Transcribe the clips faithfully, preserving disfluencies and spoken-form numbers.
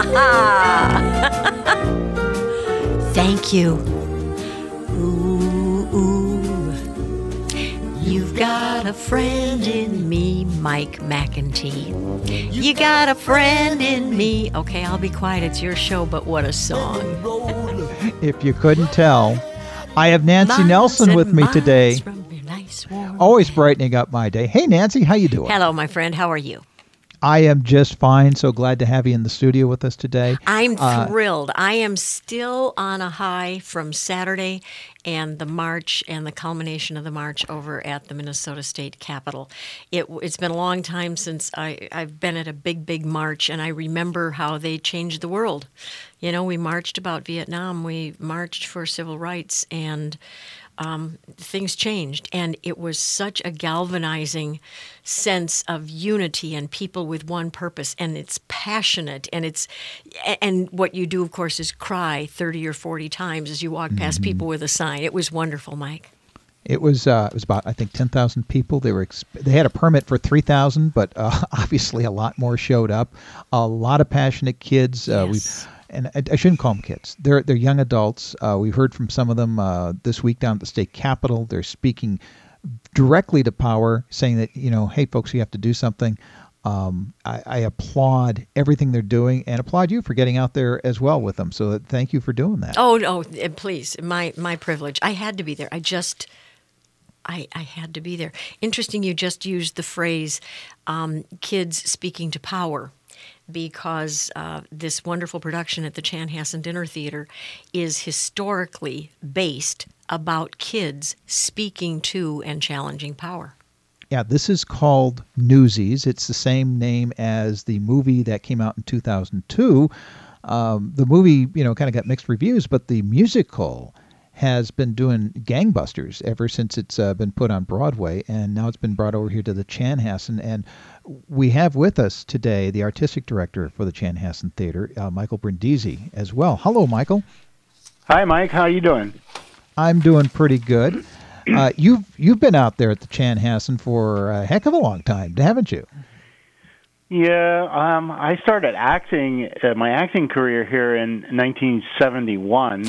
Thank you. Ooh, ooh. You've got a friend in me, Mike McEntee. You got a friend in me. Okay, I'll be quiet. It's your show, but what a song. If you couldn't tell, I have Nancy Nelson with me today. Nice always brightening up my day. Hey, Nancy, how you doing? Hello, my friend. How are you? I am just fine. So glad to have you in the studio with us today. I'm uh, thrilled. I am still on a high from Saturday and the march and the culmination of the march over at the Minnesota State Capitol. It, it's been a long time since I, I've been at a big, big march, and I remember how they changed the world. You know, we marched about Vietnam. We marched for civil rights, and Um, things changed, and it was such a galvanizing sense of unity and people with one purpose, and it's passionate, and it's and what you do, of course, is cry thirty or forty times as you walk past mm-hmm. people with a sign. It was wonderful, Mike. It was uh, it was about I think ten thousand people. They were exp- they had a permit for three thousand, but uh, obviously a lot more showed up. A lot of passionate kids. Uh, yes. we. And I, I shouldn't call them kids. They're they're young adults. Uh, we've heard from some of them uh, this week down at the state capitol. They're speaking directly to power, saying that, you know, hey, folks, you have to do something. Um, I, I applaud everything they're doing, and applaud you for getting out there as well with them. So thank you for doing that. Oh, no, please, my my privilege. I had to be there. I just, I, I had to be there. Interesting, you just used the phrase, um, kids speaking to power, because uh, this wonderful production at the Chanhassen Dinner Theater is historically based about kids speaking to and challenging power. Yeah, this is called Newsies. It's the same name as the movie that came out in two thousand two. Um, the movie, you know, kind of got mixed reviews, but the musical has been doing gangbusters ever since it's uh, been put on Broadway, and now it's been brought over here to the Chanhassen. And we have with us today the artistic director for the Chanhassen Theater, uh, Michael Brindisi, as well. Hello, Michael. Hi, Mike. How are you doing? I'm doing pretty good. Uh, you've you've been out there at the Chanhassen for a heck of a long time, haven't you? Yeah, um, I started acting, uh, my acting career here in nineteen seventy-one.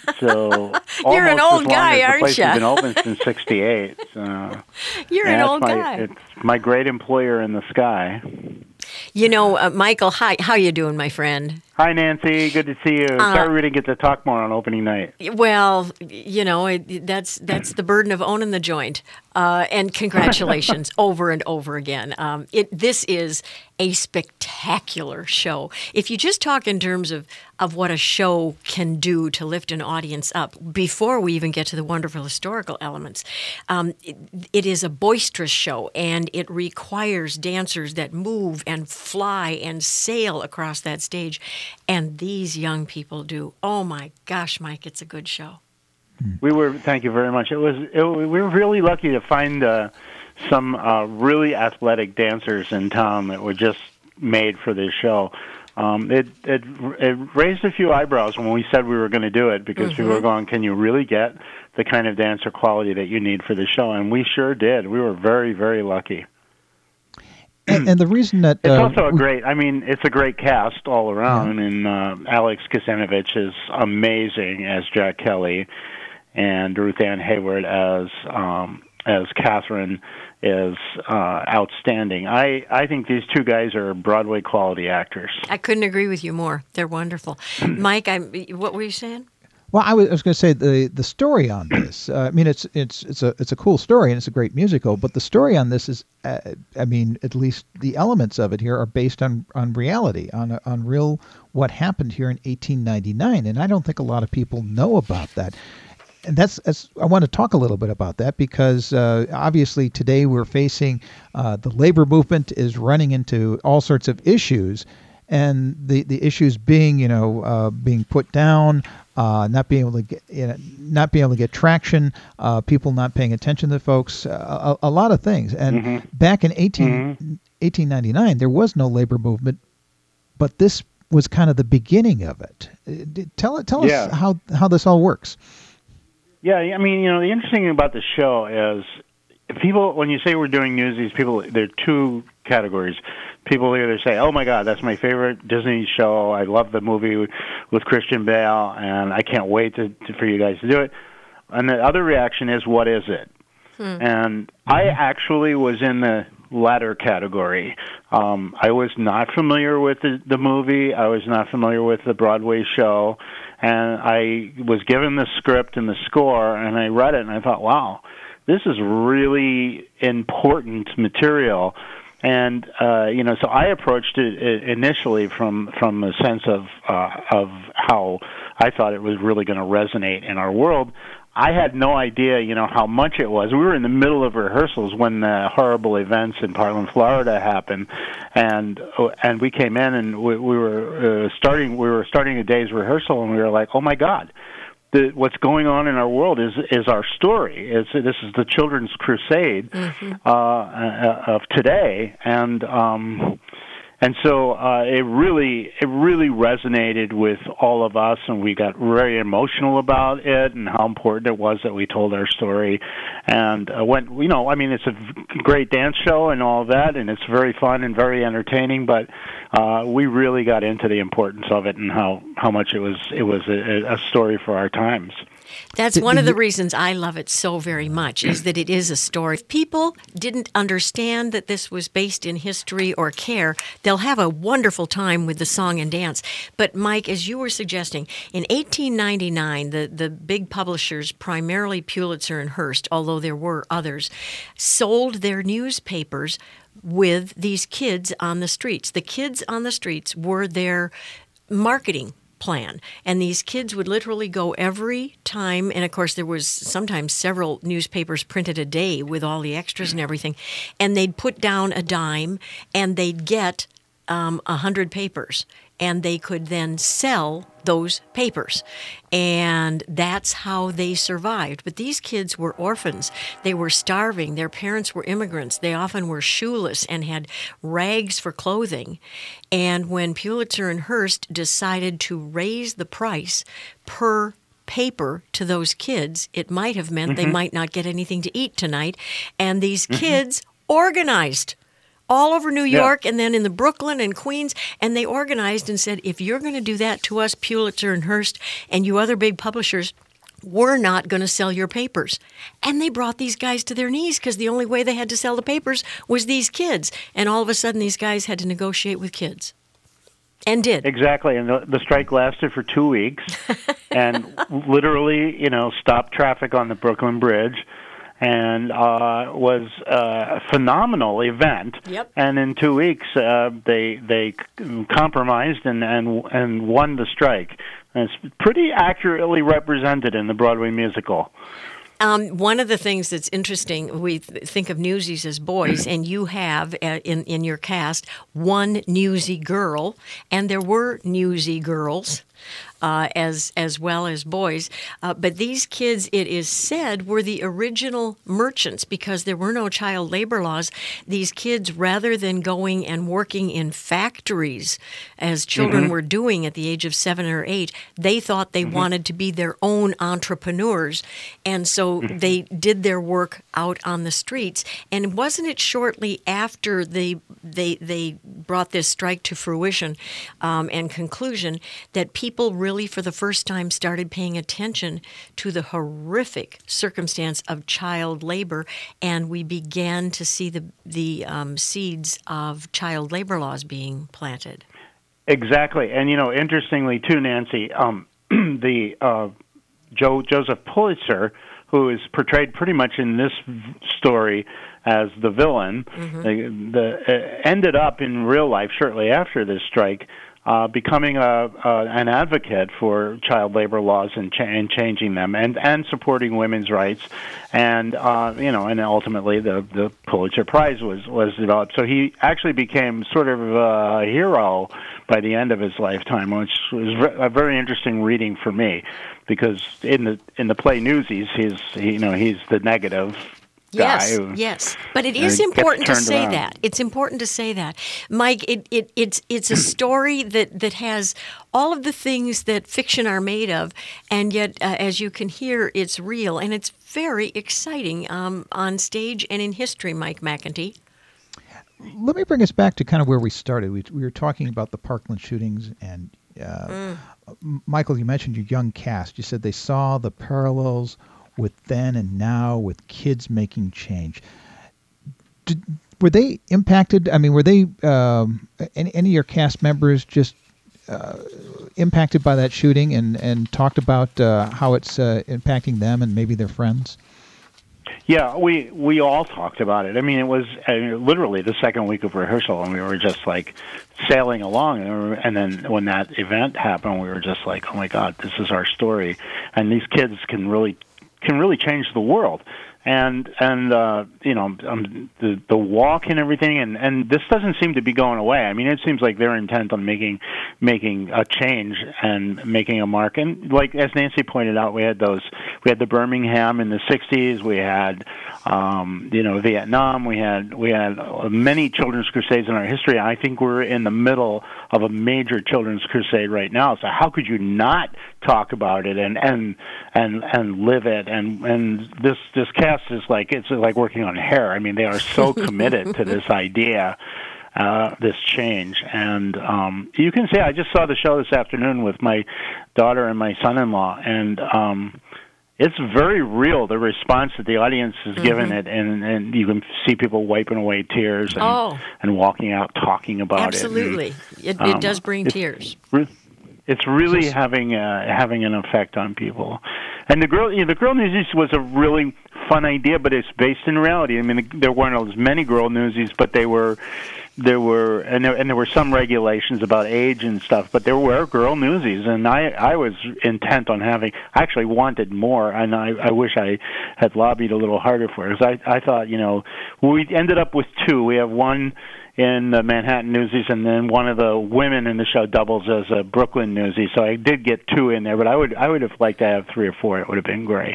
So you're an old guy, aren't you? The place has been open since sixty-eight. So you're an old my, guy. It's my great employer in the sky. You know, uh, Michael, hi, how you doing, my friend? Hi, Nancy. Good to see you. Uh, Sorry we didn't get to talk more on opening night. Well, you know, it, that's that's the burden of owning the joint. Uh, and congratulations over and over again. Um, it this is a spectacular show. If you just talk in terms of, of what a show can do to lift an audience up, before we even get to the wonderful historical elements, um, it, it is a boisterous show, and it requires dancers that move and fly and sail across that stage. And these young people do. Oh, my gosh, Mike, it's a good show. We were, thank you very much. It was, it, we were really lucky to find uh, some uh, really athletic dancers in town that were just made for this show. Um, it, it it raised a few eyebrows when we said we were going to do it, because mm-hmm. people were going, can you really get the kind of dancer quality that you need for the show? And we sure did. We were very, very lucky. And, and the reason that it's uh, also a we, great, I mean, it's a great cast all around, yeah. and uh, Alex Kasanovich is amazing as Jack Kelly, and Ruth Ann Hayward as um, as Catherine is uh, outstanding. I, I think these two guys are Broadway quality actors. I couldn't agree with you more. They're wonderful. Mike, I, what were you saying? Well, I was, I was going to say the the story on this. Uh, I mean, it's it's it's a it's a cool story, and it's a great musical. But the story on this is, uh, I mean, at least the elements of it here are based on on reality, on on real what happened here in eighteen ninety-nine. And I don't think a lot of people know about that. And that's, that's I want to talk a little bit about that, because uh, obviously today we're facing uh, the labor movement is running into all sorts of issues. And the, the issues being, you know, uh, being put down, uh, not being able to get, you know, not being able to get traction, uh, people not paying attention to folks, uh, a, a lot of things. And mm-hmm. back in eighteen, mm-hmm. eighteen ninety-nine, there was no labor movement, but this was kind of the beginning of it. Uh, tell tell yeah. us how how this all works. Yeah, I mean, you know, the interesting thing about the show is people, when you say we're doing Newsies, people, there are two categories. People either say, "Oh my God, that's my favorite Disney show. I love the movie with, with Christian Bale, and I can't wait to, to, for you guys to do it." And the other reaction is, "What is it?" Hmm. And I actually was in the latter category. Um, I was not familiar with the, the movie. I was not familiar with the Broadway show. And I was given the script and the score, and I read it, and I thought, wow, this is really important material. And, uh, you know, so I approached it initially from, from the sense of, uh, of how I thought it was really going to resonate in our world. I had no idea, you know, how much it was. We were in the middle of rehearsals when the horrible events in Parkland, Florida, happened, and and we came in and we, we were uh, starting. We were starting a day's rehearsal, and we were like, "Oh my God, the, what's going on in our world is is our story. It's this is the children's crusade mm-hmm. uh, of today," and. Um, And so uh, it really, it really resonated with all of us, and we got very emotional about it and how important it was that we told our story. And uh, when you know, I mean, it's a great dance show and all that, and it's very fun and very entertaining. But uh, we really got into the importance of it and how, how much it was it was a, a story for our times. That's one of the reasons I love it so very much, is that it is a story. If people didn't understand that this was based in history or care, they'll have a wonderful time with the song and dance. But, Mike, as you were suggesting, in eighteen ninety-nine, the, the big publishers, primarily Pulitzer and Hearst, although there were others, sold their newspapers with these kids on the streets. The kids on the streets were their marketing plan, and these kids would literally go every time, and of course there was sometimes several newspapers printed a day with all the extras and everything, and they'd put down a dime and they'd get um, a hundred papers, and they could then sell those papers, and that's how they survived. But these kids were orphans. They were starving. Their parents were immigrants. They often were shoeless and had rags for clothing. And when Pulitzer and Hearst decided to raise the price per paper to those kids, it might have meant mm-hmm. they might not get anything to eat tonight. And these mm-hmm. kids organized all over New York yeah. and then in the Brooklyn and Queens, and they organized and said, if you're going to do that to us, Pulitzer and Hearst, and you other big publishers, we're not going to sell your papers. And they brought these guys to their knees because the only way they had to sell the papers was these kids. And all of a sudden, these guys had to negotiate with kids. And did. Exactly. And the, the strike lasted for two weeks and literally, you know, stopped traffic on the Brooklyn Bridge. And uh, was a phenomenal event. Yep. And in two weeks, uh, they they compromised and, and and won the strike. And it's pretty accurately represented in the Broadway musical. Um, one of the things that's interesting, we th- think of Newsies as boys, and you have uh, in in your cast one Newsie girl, and there were Newsie girls. Uh, as as well as boys. Uh, but these kids, it is said, were the original merchants because there were no child labor laws. These kids, rather than going and working in factories, as children mm-hmm. were doing at the age of seven or eight, they thought they mm-hmm. wanted to be their own entrepreneurs. And so mm-hmm. they did their work out on the streets. And wasn't it shortly after they they, they brought this strike to fruition um, and conclusion that people really really for the first time started paying attention to the horrific circumstance of child labor, and we began to see the the um, seeds of child labor laws being planted. Exactly. And, you know, interestingly, too, Nancy, um, the uh, Joe Joseph Pulitzer, who is portrayed pretty much in this story as the villain, mm-hmm. the, the, uh, ended up in real life shortly after this strike Uh, becoming a, uh, an advocate for child labor laws and, cha- and changing them, and, and supporting women's rights, and uh, you know, and ultimately the, the Pulitzer Prize was, was developed. So he actually became sort of a hero by the end of his lifetime, which was a very interesting reading for me, because in the in the play Newsies, he's he, you know he's the negative Yes, guy. Who, yes, but it uh, is gets important to turned say around. that. It's important to say that, Mike. It, it it's it's a story that that has all of the things that fiction are made of, and yet, uh, as you can hear, it's real and it's very exciting um, on stage and in history. Mike McEntee. Let me bring us back to kind of where we started. We, we were talking about the Parkland shootings, and uh, Mm. Michael, you mentioned your young cast. You said they saw the parallels with then and now, with kids making change. Did, were they impacted? I mean, were they um, any, any of your cast members just uh, impacted by that shooting, and and talked about uh, how it's uh, impacting them and maybe their friends? Yeah, we we all talked about it. I mean, it was uh, literally the second week of rehearsal, and we were just like sailing along. And, we were, and then when that event happened, we were just like, "Oh my God, this is our story!" And these kids can really can really change the world. And and uh, you know um, the the walk and everything, and, and this doesn't seem to be going away. I mean, it seems like they're intent on making making a change and making a mark. And like as Nancy pointed out, we had those we had the Birmingham in the sixties. We had um, you know Vietnam. We had we had many children's crusades in our history. I think we're in the middle of a major children's crusade right now. So how could you not talk about it and and and and live it? And and this this cast is like it's like working on hair. I mean, they are so committed to this idea, uh, this change. And um, you can see, I just saw the show this afternoon with my daughter and my son-in-law, and um, it's very real, the response that the audience has mm-hmm. given it, and, and you can see people wiping away tears and, oh. and walking out talking about Absolutely. it. Absolutely. It, um, it does bring tears. It's really having uh, having an effect on people. And the girl, you know, the girl newsies was a really fun idea, but it's based in reality. I mean, there weren't as many girl newsies, but they were there were and there, and there were some regulations about age and stuff. But there were girl newsies, and I I was intent on having. I actually wanted more, and I I wish I had lobbied a little harder for it, because I I thought, you know, we ended up with two. We have one in the Manhattan Newsies, and then one of the women in the show doubles as a Brooklyn Newsie. So I did get two in there, but I would I would have liked to have three or four. It would have been great.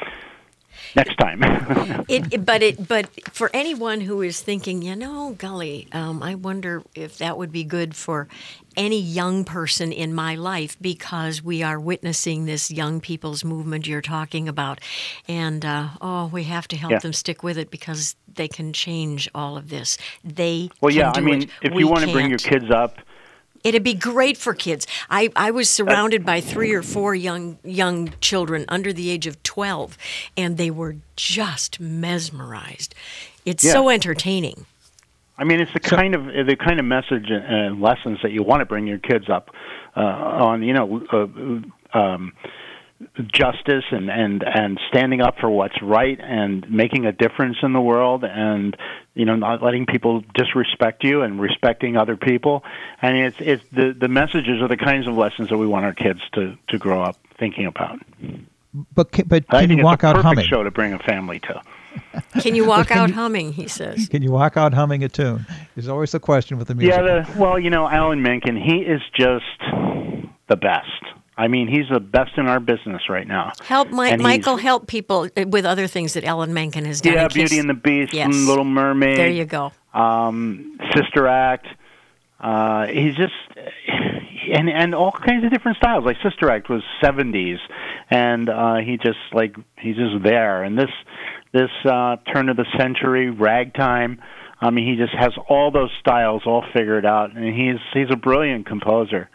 Next time. it, it, but it, but for anyone who is thinking, you know, golly, um, I wonder if that would be good for any young person in my life, because we are witnessing this young people's movement you're talking about, and uh, oh, we have to help yeah. them stick with it, because they can change all of this. They well, can yeah. do I mean, it. if we you want to can't. bring your kids up. It'd be great for kids. I, I was surrounded by three or four young young children under the age of twelve, and they were just mesmerized. It's yeah. so entertaining. I mean, it's the kind of the kind of message and lessons that you want to bring your kids up uh, on. You know, uh, um, justice and, and, and standing up for what's right and making a difference in the world, and you know, not letting people disrespect you and respecting other people. And it's it's the the messages are the kinds of lessons that we want our kids to, to grow up thinking about. But can, but I can think you walk it's a out perfect humming? show to bring a family to. Can you walk can out you, humming? He says. Can you walk out humming a tune? There's always the question with the music. Yeah, the, well, you know, Alan Menken, he is just the best. I mean, he's the best in our business right now. Help my, Michael help people with other things that Alan Menken has done. Yeah, Beauty and the Beast, yes. and Little Mermaid. There you go. Um, Sister Act. Uh, he's just and and all kinds of different styles. Like Sister Act was seventies, and uh, he just like he's just there. And this this uh, turn of the century ragtime. I mean, he just has all those styles all figured out, and he's he's a brilliant composer.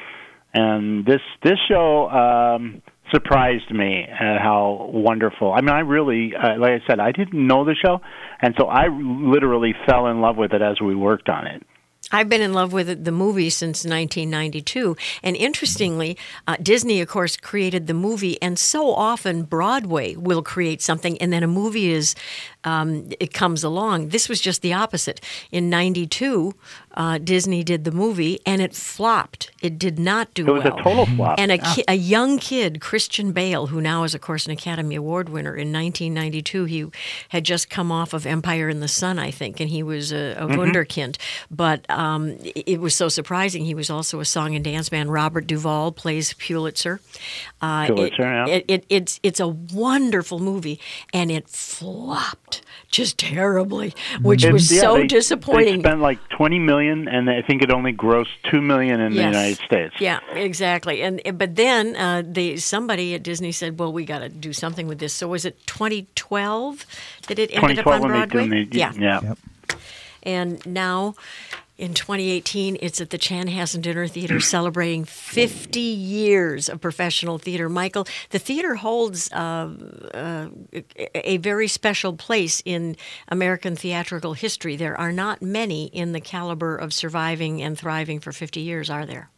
And this this show um, surprised me at how wonderful. I mean, I really, uh, like I said, I didn't know the show, and so I literally fell in love with it as we worked on it. I've been in love with it, the movie since nineteen ninety-two. And interestingly, uh, Disney, of course, created the movie. And so often Broadway will create something, and then a movie is um, it comes along. This was just the opposite. In ninety-two, uh, Disney did the movie, and it flopped. It did not do well. It was a total flop. And a, ki- a young kid, Christian Bale, who now is, of course, an Academy Award winner, in nineteen ninety-two, he had just come off of Empire in the Sun, I think, and he was a, a mm-hmm. wunderkind. But um, it, it was so surprising. He was also a song and dance man. Robert Duvall plays Pulitzer. Uh, Pulitzer, it, yeah. It, it, it's, it's a wonderful movie, and it flopped. flopped just terribly, which It's- was yeah, so they, disappointing. They spent like twenty million, and I think it only grossed two million in the Yes. United States. Yeah, exactly. And but then uh, they somebody at Disney said, "Well, we got to do something with this." So was it twenty twelve that it ended up on when Broadway? they did the, yeah. yeah. Yep. And now in twenty eighteen, it's at the Chanhassen Dinner Theater celebrating fifty years of professional theater. Michael, the theater holds uh, uh, a very special place in American theatrical history. There are not many in the caliber of surviving and thriving for fifty years, are there?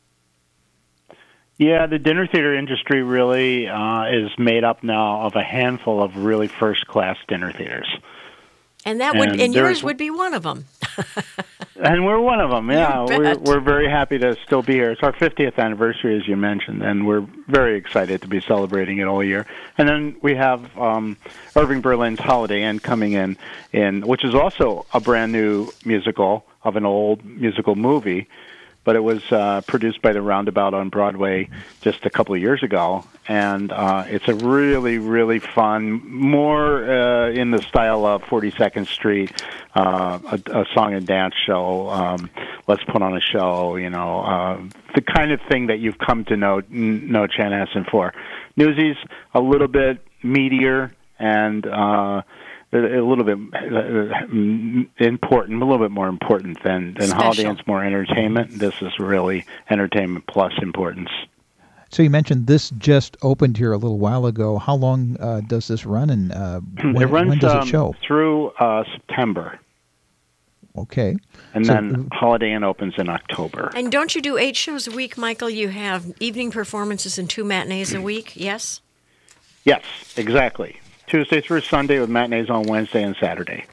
Yeah, the dinner theater industry really uh, is made up now of a handful of really first-class dinner theaters. And that would And and there's- yours would be one of them. And we're one of them, yeah. You We're, bet. we're very happy to still be here. It's our fiftieth anniversary, as you mentioned, and we're very excited to be celebrating it all year. And then we have um, Irving Berlin's Holiday Inn coming in, in, which is also a brand new musical of an old musical movie, but it was uh, produced by the Roundabout on Broadway just a couple of years ago. And uh, it's a really, really fun, more uh, in the style of forty-second Street, uh, a, a song and dance show. Um, let's put on a show, you know, uh, the kind of thing that you've come to know know Chanhassen for. Newsies, a little bit meatier and uh, a, a little bit uh, important, a little bit more important than, than Holiday Inn's more entertainment. This is really entertainment plus importance. So you mentioned this just opened here a little while ago. How long uh, does this run, and uh, when, it runs when does um, it show? through uh, September, Okay. and So, then Holiday Inn opens in October. And don't you do eight shows a week, Michael? You have evening performances and two matinees a week, yes? Yes, exactly. Tuesday through Sunday with matinees on Wednesday and Saturday.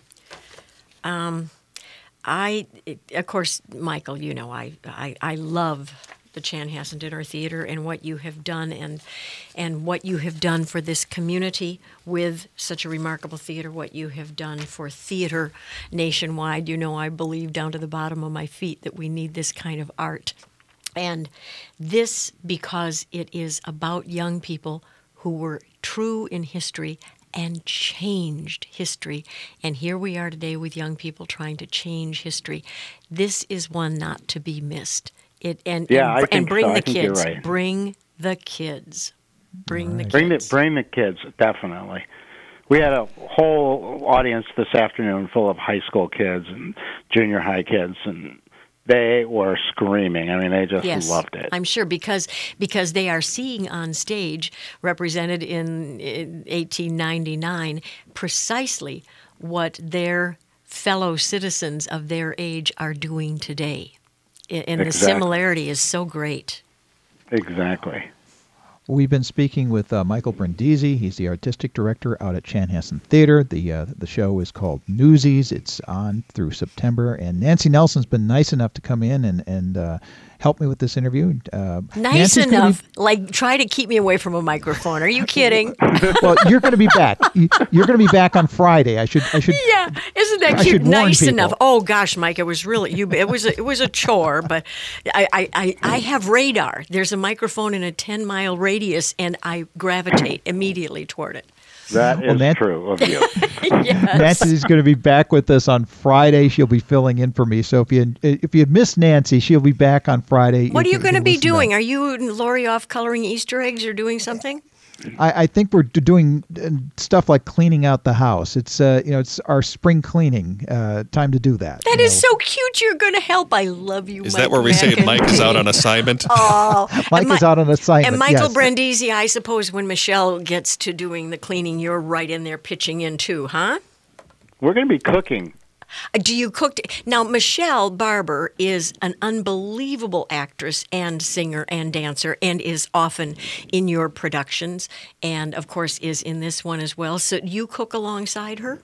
I, of course, Michael, you know, I, I, I love the Chanhassen Dinner Theater and what you have done and and what you have done for this community with such a remarkable theater, what you have done for theater nationwide. You know, I believe down to the bottom of my feet that we need this kind of art. And this because it is about young people who were true in history and changed history. And here we are today with young people trying to change history. This is one not to be missed. It and Yeah, and, I and think bring so. I the think you're kids. right. Bring the kids. Bring the Bring the kids. bring the kids, definitely. We had a whole audience this afternoon full of high school kids and junior high kids, and they were screaming. I mean, they just Yes, loved it. I'm sure because because they are seeing on stage, represented in, in eighteen ninety-nine, precisely what their fellow citizens of their age are doing today. And and the Exactly. similarity is so great. Exactly. We've been speaking with uh, Michael Brindisi. He's the artistic director out at Chanhassen Theater. The uh, the show is called Newsies. It's on through September. And Nancy Nelson's been nice enough to come in and, and uh, help me with this interview. Uh, Nice Nancy's gonna enough. Like, try to keep me away from a microphone. Are you kidding? Be, well, you're going to be back. You- You're going to be back on Friday. I should. I should. Yeah, isn't that I cute? should warn Nice people. enough. Oh gosh, Mike, it was really you. It was a, it was a chore, but I, I, I, I have radar. There's a microphone in a ten mile radius, and I gravitate immediately toward it. That is Well, Nan- true of you. Yes. Nancy's going to be back with us on Friday. She'll be filling in for me. So if you if you miss Nancy, she'll be back on Friday. What are you can- going to can be listen doing? Are you and Lori off coloring Easter eggs or doing something? I, I think we're d- doing uh, stuff like cleaning out the house. It's uh, you know, it's our spring cleaning uh, time to do that. That you is know. so cute. You're going to help. I love you. Is Mike that where we say McEntee. Mike is out on assignment? Oh, Mike and is Mi- out on assignment. And Michael yes. Brindisi, I suppose when Michelle gets to doing the cleaning, you're right in there pitching in too, huh? We're going to be cooking. Uh, Do you cook? Now, Michelle Barber is an unbelievable actress and singer and dancer and is often in your productions and, of course, is in this one as well. So you cook alongside her?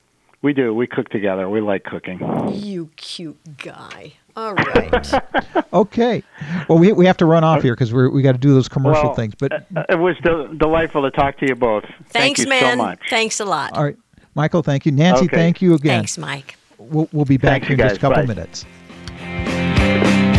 We do. We cook together. We like cooking. You cute guy. All right. Okay. Well, we we have to run off here because we we got to do those commercial Well, things. But uh, it was del- delightful to talk to you both. Thanks, Thank you man. so much. Thanks a lot. all right, Michael, thank you. Nancy, Okay. thank you again. Thanks, Mike. We'll, we'll be back Thanks, in you just a guys. couple Bye. minutes.